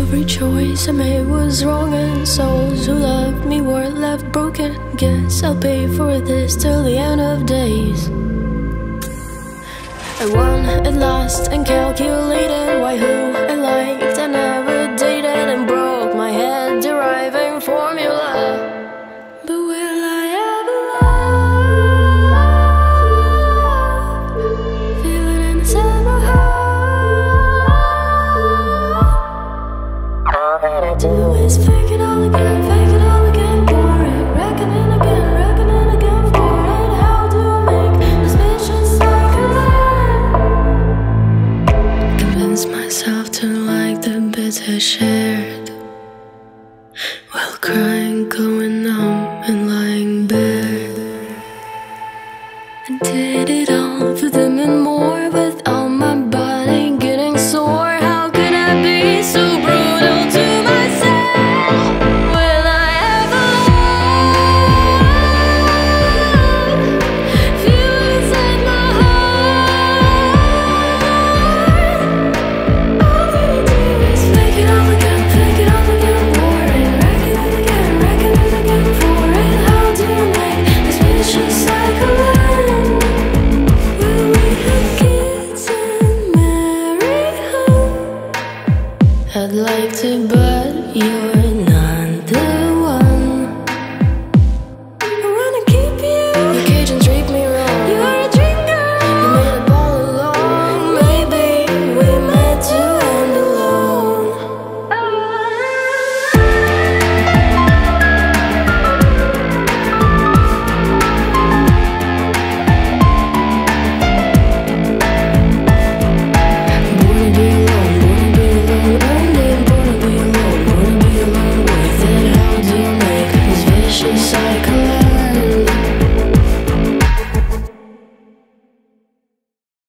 Every choice I made was wrong, and souls who loved me were left broken. Guess I'll pay for this till the end of days. I won at last and calculated why who I liked I never dated, and broke my head deriving formula. But will I ever love? Feel it inside my heart. All that I do is fake it all again, fake it all again, for it. Reckoning again for it. How do I make this vicious cycle end? Convince myself to like the bits I shared, while crying, going numb and lying bare. I did it all for them and more, with all my body getting sore. How could I be so brutal to myself? Will I ever love? Feel inside my heart. All that I do is fake it all again for it. Reckoning again for it. How do I make this vicious cycle end? Will we have kids and marry home? I'd like to, but you're not the one. I wanna keep you in your cage and treat me wrong. You're a dream girl, you made up all along. Maybe we meant to end alone. Born to be alone, earning. Born to be alone with it. How do I make this vicious cycle